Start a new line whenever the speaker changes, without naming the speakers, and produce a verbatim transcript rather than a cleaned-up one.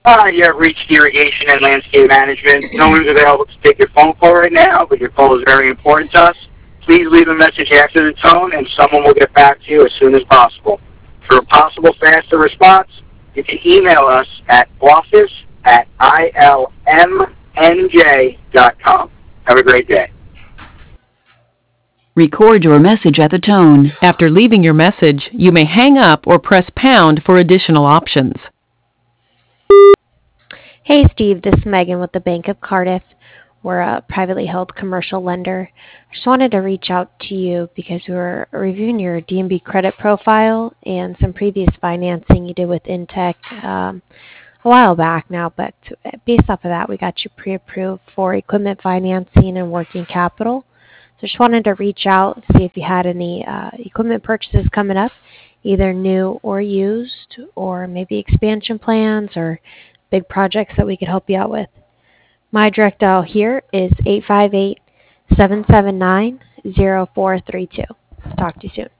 Uh, you have reached Irrigation and Landscape Management. No one's available to take your phone call right now, but your call is very important to us. Please leave a message after the tone, and someone will get back to you as soon as possible. For a possible faster response, you can email us at office at I L M N J dot com. Have a great day.
Record your message at the tone.
After leaving your message, you may hang up or press pound for additional options.
Hey Steve, this is Megan with the Bank of Cardiff. We're a privately held commercial lender. I just wanted to reach out to you because we were reviewing your D and B credit profile and some previous financing you did with Intech um, a while back now, but based off of that, we got you pre-approved for equipment financing and working capital. So just wanted to reach out, see if you had any uh, equipment purchases coming up, either new or used, or maybe expansion plans or big projects that we could help you out with. My direct dial here is eight five eight, seven seven nine, zero four three two. Talk to you soon.